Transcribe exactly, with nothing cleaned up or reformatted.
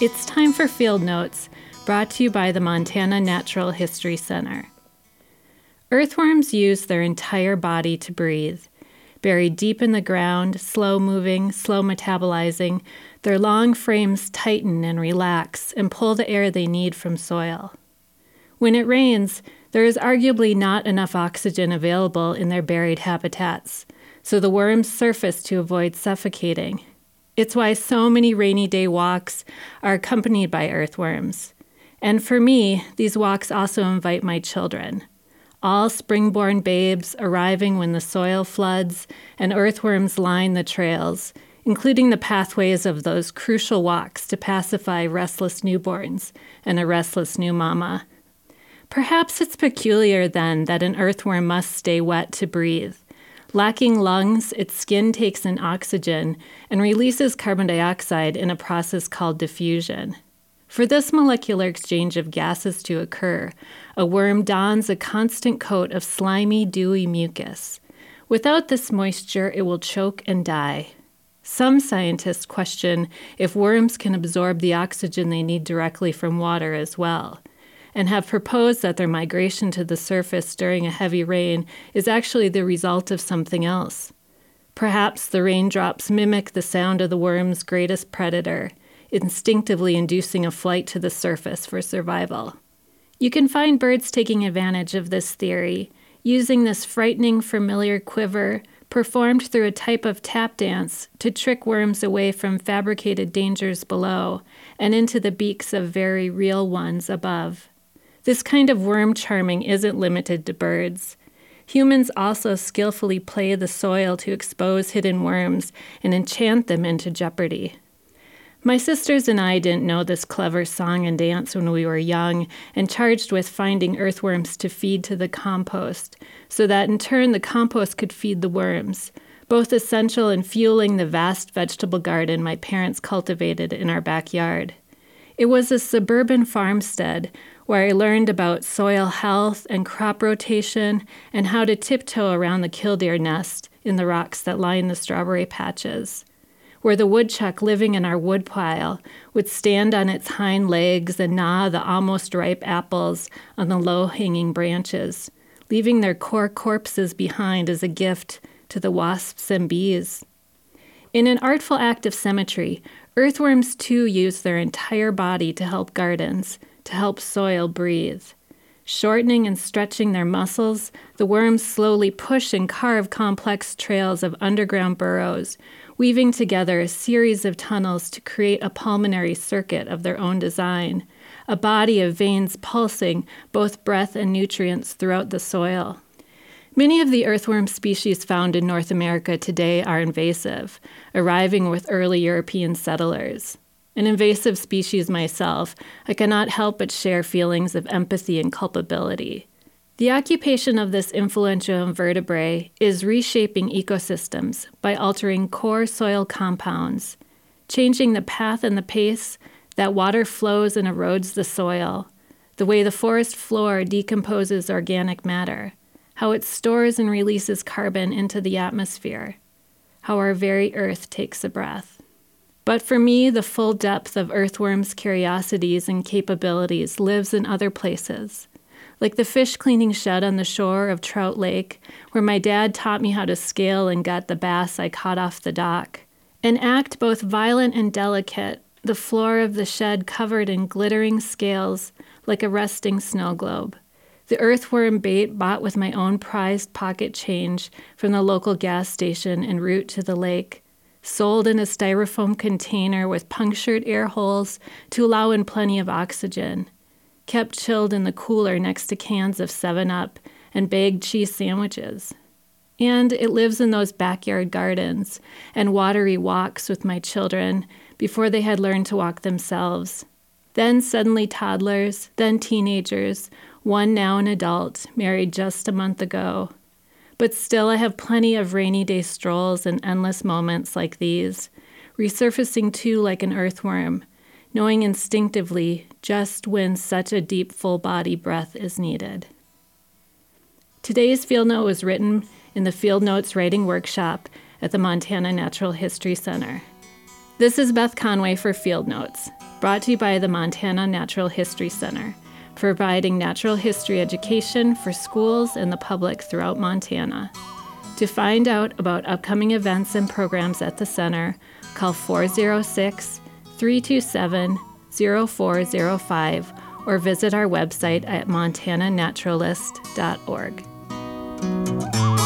It's time for Field Notes, brought to you by the Montana Natural History Center. Earthworms use their entire body to breathe. Buried deep in the ground, slow-moving, slow-metabolizing, their long frames tighten and relax and pull the air they need from soil. When it rains, there is arguably not enough oxygen available in their buried habitats, so the worms surface to avoid suffocating. It's why so many rainy day walks are accompanied by earthworms. And for me, these walks also invite my children. All spring-born babes arriving when the soil floods and earthworms line the trails, including the pathways of those crucial walks to pacify restless newborns and a restless new mama. Perhaps it's peculiar then that an earthworm must stay wet to breathe. Lacking lungs, its skin takes in oxygen and releases carbon dioxide in a process called diffusion. For this molecular exchange of gases to occur, a worm dons a constant coat of slimy, dewy mucus. Without this moisture, it will choke and die. Some scientists question if worms can absorb the oxygen they need directly from water as well, and have proposed that their migration to the surface during a heavy rain is actually the result of something else. Perhaps the raindrops mimic the sound of the worm's greatest predator, instinctively inducing a flight to the surface for survival. You can find birds taking advantage of this theory, using this frightening familiar quiver performed through a type of tap dance to trick worms away from fabricated dangers below and into the beaks of very real ones above. This kind of worm charming isn't limited to birds. Humans also skillfully play the soil to expose hidden worms and enchant them into jeopardy. My sisters and I didn't know this clever song and dance when we were young and charged with finding earthworms to feed to the compost, so that in turn the compost could feed the worms, both essential in fueling the vast vegetable garden my parents cultivated in our backyard. It was a suburban farmstead where I learned about soil health and crop rotation and how to tiptoe around the killdeer nest in the rocks that line the strawberry patches, where the woodchuck living in our woodpile would stand on its hind legs and gnaw the almost ripe apples on the low-hanging branches, leaving their core corpses behind as a gift to the wasps and bees. In an artful act of symmetry, earthworms too use their entire body to help gardens, to help soil breathe. Shortening and stretching their muscles, the worms slowly push and carve complex trails of underground burrows, weaving together a series of tunnels to create a pulmonary circuit of their own design, a body of veins pulsing both breath and nutrients throughout the soil. Many of the earthworm species found in North America today are invasive, arriving with early European settlers. An invasive species myself, I cannot help but share feelings of empathy and culpability. The occupation of this influential invertebrate is reshaping ecosystems by altering core soil compounds, changing the path and the pace that water flows and erodes the soil, the way the forest floor decomposes organic matter, how it stores and releases carbon into the atmosphere, how our very earth takes a breath. But for me, the full depth of earthworms' curiosities and capabilities lives in other places, like the fish cleaning shed on the shore of Trout Lake, where my dad taught me how to scale and gut the bass I caught off the dock. An act both violent and delicate, the floor of the shed covered in glittering scales like a resting snow globe. The earthworm bait bought with my own prized pocket change from the local gas station en route to the lake, sold in a styrofoam container with punctured air holes to allow in plenty of oxygen, kept chilled in the cooler next to cans of seven up and bagged cheese sandwiches. And it lives in those backyard gardens and watery walks with my children before they had learned to walk themselves. Then suddenly toddlers, then teenagers, one now an adult, married just a month ago. But still I have plenty of rainy day strolls and endless moments like these, resurfacing too like an earthworm, knowing instinctively just when such a deep full body breath is needed. Today's Field Note was written in the Field Notes Writing Workshop at the Montana Natural History Center. This is Beth Conway for Field Notes. brought to you by the Montana Natural History Center, providing natural history education for schools and the public throughout Montana. To find out about upcoming events and programs at the center, call four oh six, three two seven, oh four oh five or visit our website at montana naturalist dot org.